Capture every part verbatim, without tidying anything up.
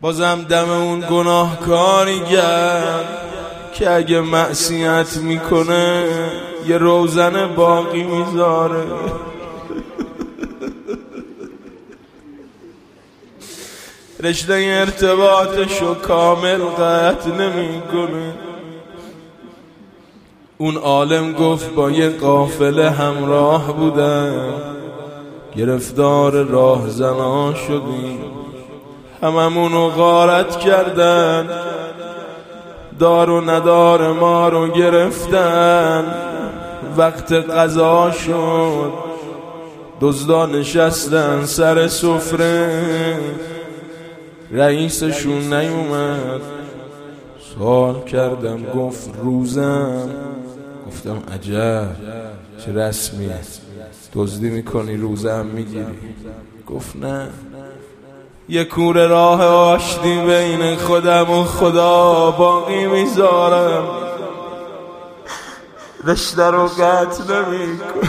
بازم دم اون گناهکاری گرم که اگه معصیت میکنه یه روزن باقی میذاره. رشته ارتباطشو کامل قطع نمیکنه. اون عالم گفت با یه قافله همراه بودم، گرفتار راه زنا شدیم، هممونو غارت کردن، دار و ندار ما رو گرفتن. وقت غذا شد، دزدا نشستن سر سفره، رئیسشون نیومد. سوال کردم گفت روزم. گفتم عجب چه رسمیه، دزدی میکنی روزم میگیری؟ گفت نه، یه کوره راه آشتی بین خودم و خدا باقی میذارم، رشته رو قطع نمیکنم.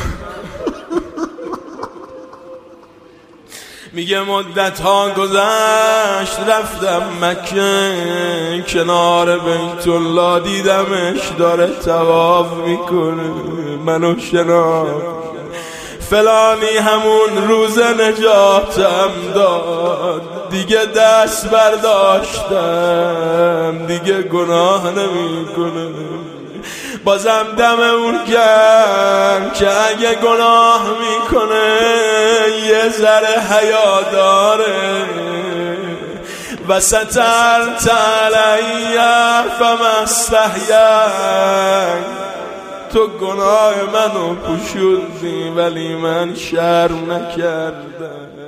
میگه مدت ها گذشت رفتم مکه، کنار بیت الله دیدمش داره طواف میکنه، منو شناخت. فلانی همون روز نجاتم داد، دیگه دست برداشتم، دیگه گناه نمیکنه. بازم دم اون گرم که اگه گناه میکنه یه ذره حیا داره. و سترت علی فما استحییت، تو گناه منو پوشوندی ولی من شرم نکردم.